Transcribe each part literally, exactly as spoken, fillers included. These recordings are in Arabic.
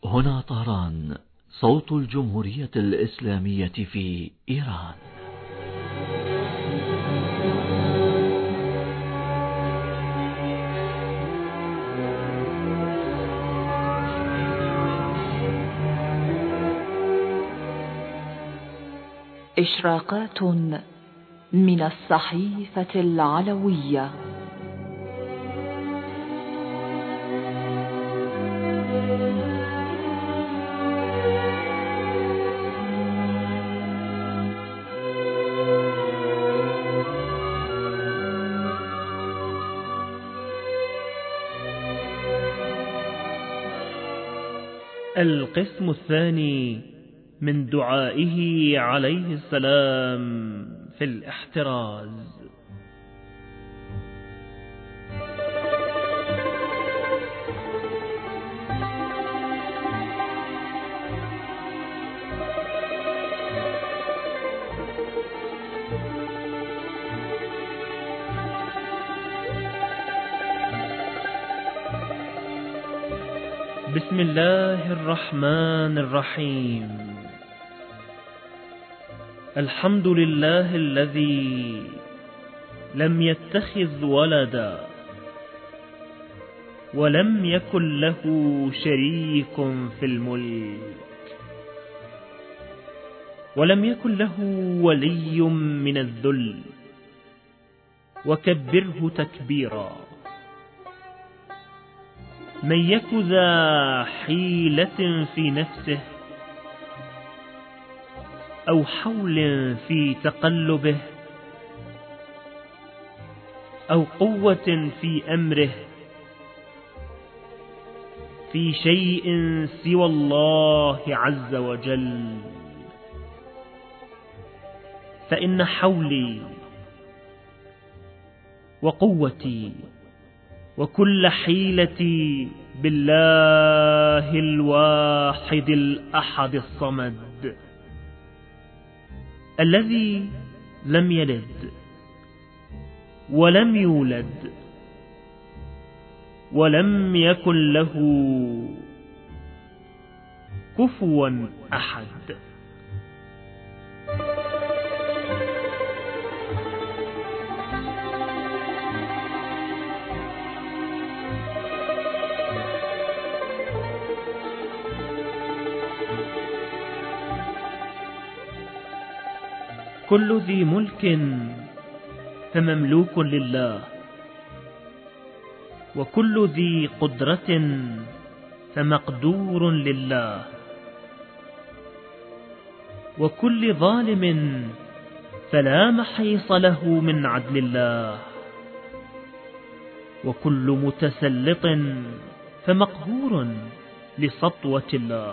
هنا طهران، صوت الجمهورية الإسلامية في إيران. إشراقات من الصحيفة العلوية. القسم الثاني من دعائه عليه السلام في الاحتراز. بسم الله الرحمن الرحيم. الحمد لله الذي لم يتخذ ولدا ولم يكن له شريك في الملك ولم يكن له ولي من الذل وكبره تكبيرا. من يك ذا حيلة في نفسه أو حول في تقلبه أو قوة في أمره في شيء سوى الله عز وجل، فإن حولي وقوتي وكل حيلتي بالله الواحد الأحد الصمد الذي لم يلد ولم يولد ولم يكن له كفوا أحد. كل ذي ملك فمملوك لله، وكل ذي قدرة فمقدور لله، وكل ظالم فلا محيص له من عدل الله، وكل متسلط فمقهور لسطوة الله،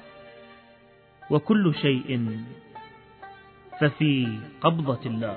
وكل شيء ففي قبضة الله.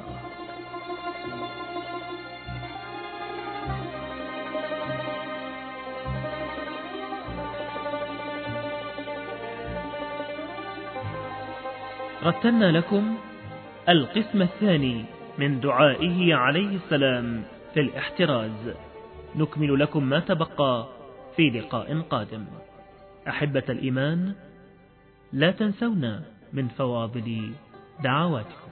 رتلنا لكم القسم الثاني من دعائه عليه السلام في الاحتراز، نكمل لكم ما تبقى في لقاء قادم. أحبة الإيمان، لا تنسونا من فواضل دعواتكم.